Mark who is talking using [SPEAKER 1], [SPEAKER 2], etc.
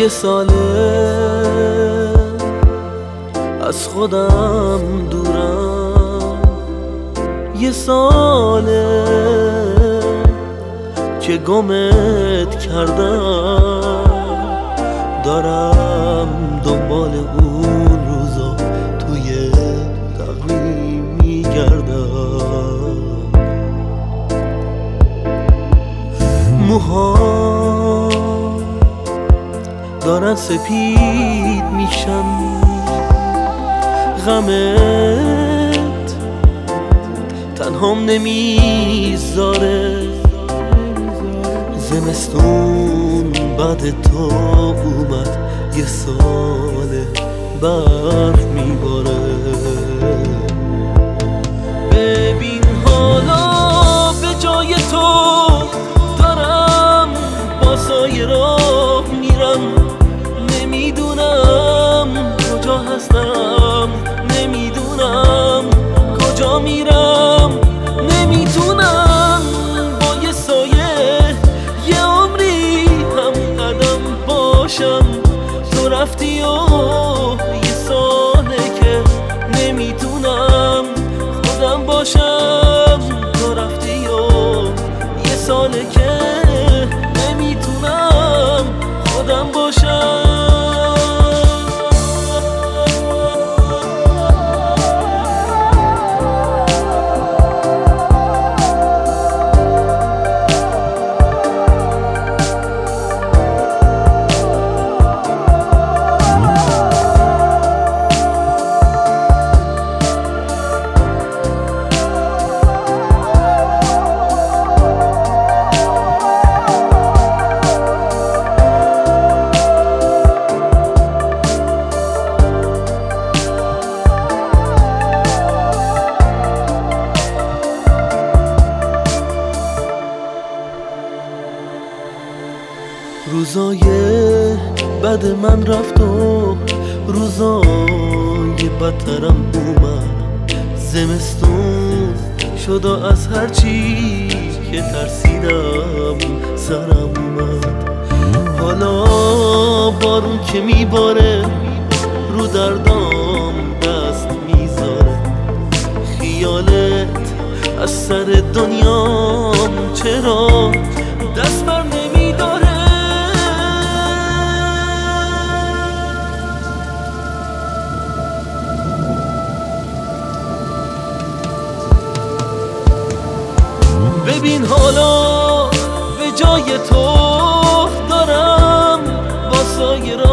[SPEAKER 1] یه ساله از خودم دورم، یه ساله که گمت کردم، دارم دنبال اون روزا توی تقویم میگردم. موها دارن سپید میشن، غمت تنهام نمیذاره، زمستون بعد تو اومد، یه ساله برف میباره. ببین حالا به جای تو دارم با سایه راه میرم، نمیدونم کجا هستم، نمیدونم کجا میرم، نمیتونم با یه سایه یه عمری هم قدم باشم. تو رفتی و یه ساله که نمیتونم خودم باشم، تو رفتی و یه ساله که نمیتونم خودم باشم. روزای بد من رفت و روزای بدترم اومد، زمستون شد و از هرچی که ترسیدم سرم اومد. حالا بارون که میباره رو دردام دست میذاره، خیالت از سر دنیام چرا دست بر نمیداره. ببین حالا به جای تو دارم با سایه